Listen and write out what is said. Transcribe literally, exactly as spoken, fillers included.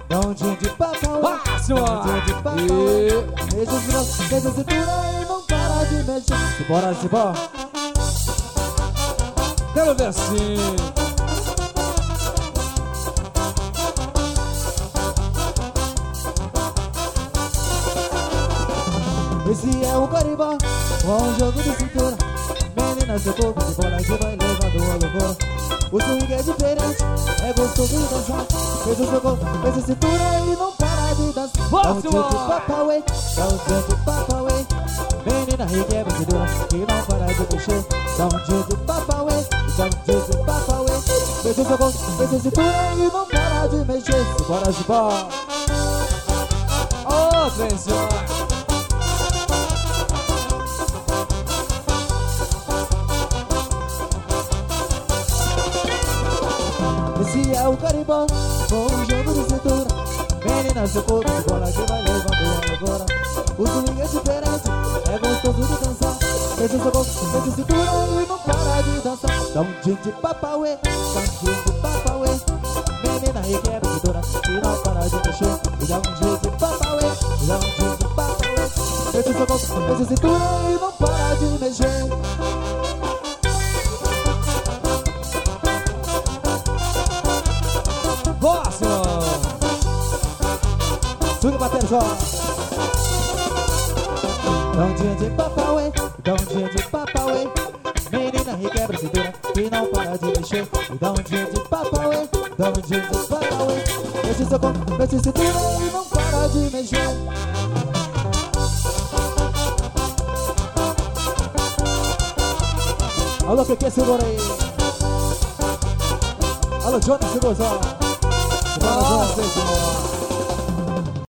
dá um tchan de papauê, Máximo! dá um tchan de papauê. Deixa o braço, deixa a cintura e não para de mexer. Simbora, simbora. Quero ver assim. Esse é o carimbó, com um jogo de cintura. Menina, seu corpo, simbora que vai levando a loucura. O swing é diferente, é gostoso de dançar. Fez o seu corpo, fez a cintura e não para de dançar. Dá um tchan de papauê, dá um tchan de papauê. Menina, requebra a cintura e não para de mexer. Dá um tchan de papauê, dá um tchan de papauê. Fez o seu corpo, fez a cintura e não para de mexer. Simbora, simbora. Ô, trenzão. Esse é o carimbó, com um jogo de cintura. Menina, seu corpo, simbora que vai levando agora. O swing é diferente, é gostoso de dançar. Deixa o seu corpo, deixa a cintura e não para de dançar. Dá um tchan de papauê, dá um tchan de papauê. Menina, requebra a cintura e não para de mexer. E dá um tchan de papauê, dá um tchan de papauê. Deixa o seu corpo, deixa a cintura e não para de mexer. Próximo! Swing batendo só. Dá um tchan de papauê, dá um tchan de papauê. Menina, requebra a cintura e não para de mexer. E dá um tchan de papauê, dá um tchan de papauê. Deixa o seu corpo, deixa a cintura e não para de mexer. Alô, Pepe, segura aí. Alô, Johnny, segura só. Nossa,